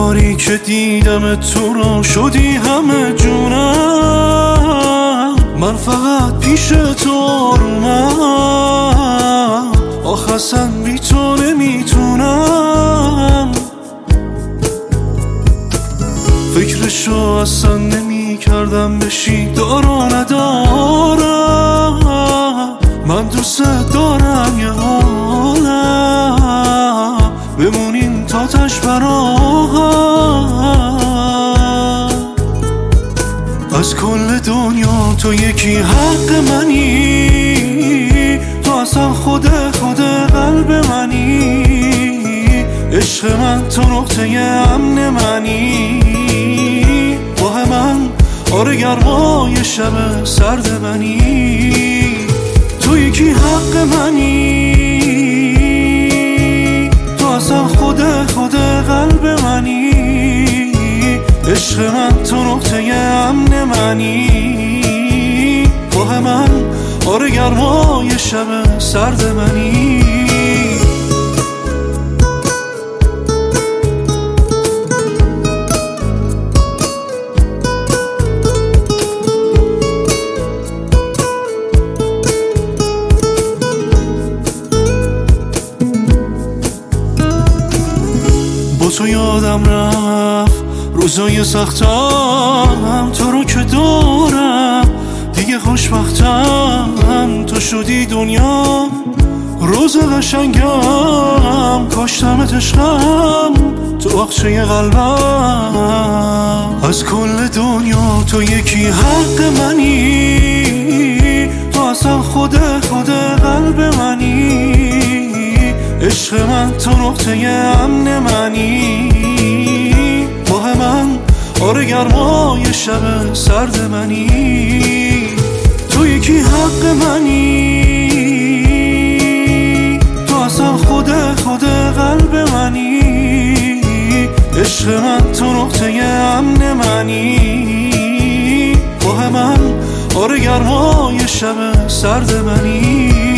باری که دیدم تو رو شدی همه جونم. من فقط پیش تو آرومم، آخ اصلا بی تو نمیتونم. فکرشو اصلا نمی کردم بشی دارو ندارم. من دوست دارم یه حالم بمونیم تا تش براهم. از کل دنیا تو یکی حق منی، تو اصلا خود قلب منی. عشق من تو نقطه امن منی، ماه من آره گرمای شب سرد منی. تو یکی حق منی، تو اصلا خود قلب منی. عشق من تو نقطه امن منی، ماه من آره گرمای شب سرد منی. با تو یادم رفت روزای سختم، تو رو که دارم دیگه خوشبختم. تو شدی دنیا روز قشنگم، کاشتمت عشقم تو باغچه قلبم. از کل دنیا تو یکی حق منی، تو اصلا خود قلب منی. عشق من تو نقطه امن منی، ماه من آره گرمای شب سرد منی. تو یکی حق منی، تو اصلا خود قلب منی. عشق من تو نقطه امن منی، ماه من آره گرمای شب سرد منی.